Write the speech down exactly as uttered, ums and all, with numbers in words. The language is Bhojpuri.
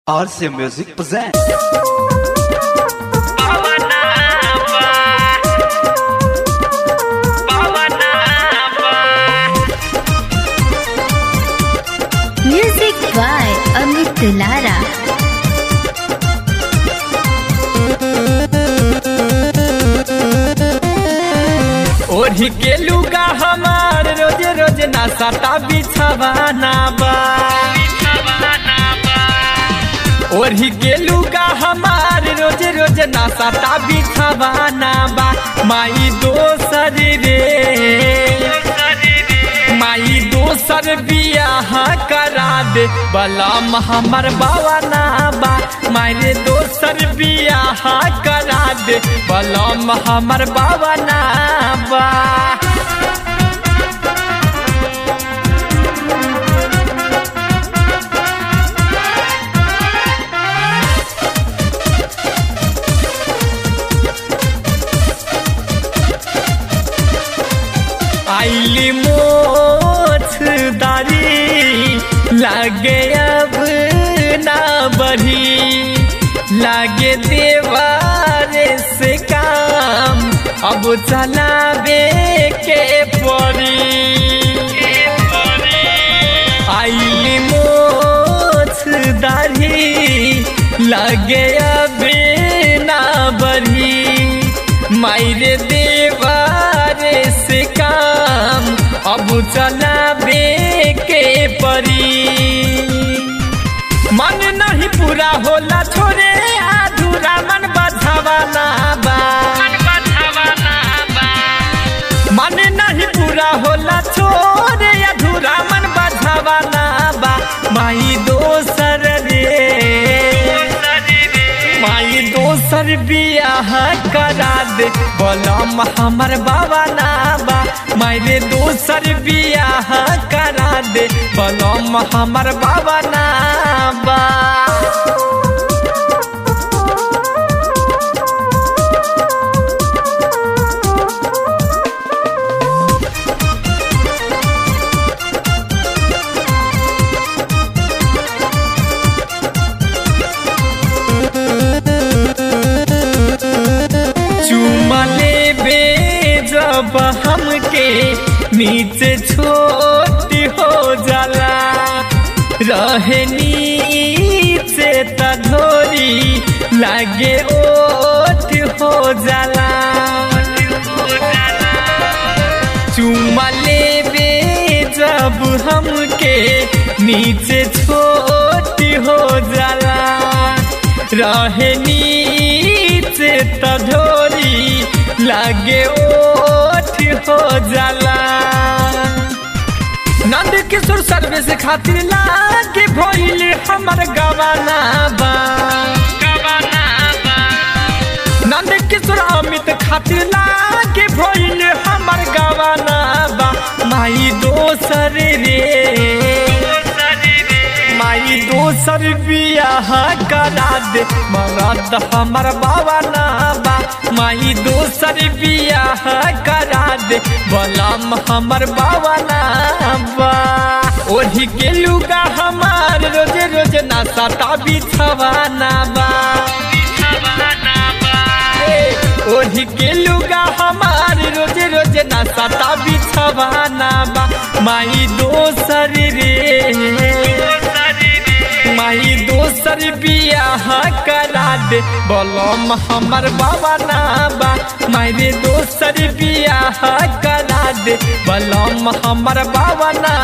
R C Music presents. Music by Amit Lara. ओढ़ी के लुगा हमार रोज रोज ना सता बिछवाना बा। ओढ़ी के लुगा हमार रोज रोज ना सता बिछवाना बा। माई दोसर रे माई दोसर बियाह करा दे बलम हमर बावना बा। माई दोसर बियाह करा दे बलम हमर बावना बा। आइली मोछ दारी लागे अब ना बढ़ी, लागे देवारे से काम अब चलावे के पड़ी। आइली मोछ दारी लागे अब ना बढ़ी, मायरे देवारे से काम अब चलावे के परी। मन नहीं पूरा होला छोरे अधूरा मन बझावाना बा। मन नहीं पूरा होला छोरे अधूरा मन बझावाना बा। माई दोसर रे माई दोसर बियाह करा दे बलम हमर बावना बा। मायरे दोसर बियाह करा दे बलम हमर बावना बा। जब हमके नीचे छोटी हो जाला, रहे नीचे तधोरी लागे ओठ हो जाला। चुमा लेबे जब हमके नीचे छोटी हो जाला, रहे नीचे तधोरी लागे ओठ हो जाला। नंद किशोर सर्विस खातिर लागे भइल हमर गवाना बा। नंद किशोर अमित खातिर लागे भइल हमर गवाना बा। माई दोसर रे माई दोसर बियाह करा दे मरद हमर बावना बा। माई दोसर बियाह करा दे बलम हमर बावना बा। ओढ़ी के लुगा हमार रोज रोज ना सता बिछवाना बा। ओढ़ी के लुगा हमार रोज रोज ना सता बिछवाना बा। माई दोसर रे माई दोसर बियाह करा दे बलम हमर बावना बा। मायरे दोसर बियाह करा दे बलम हमर बावना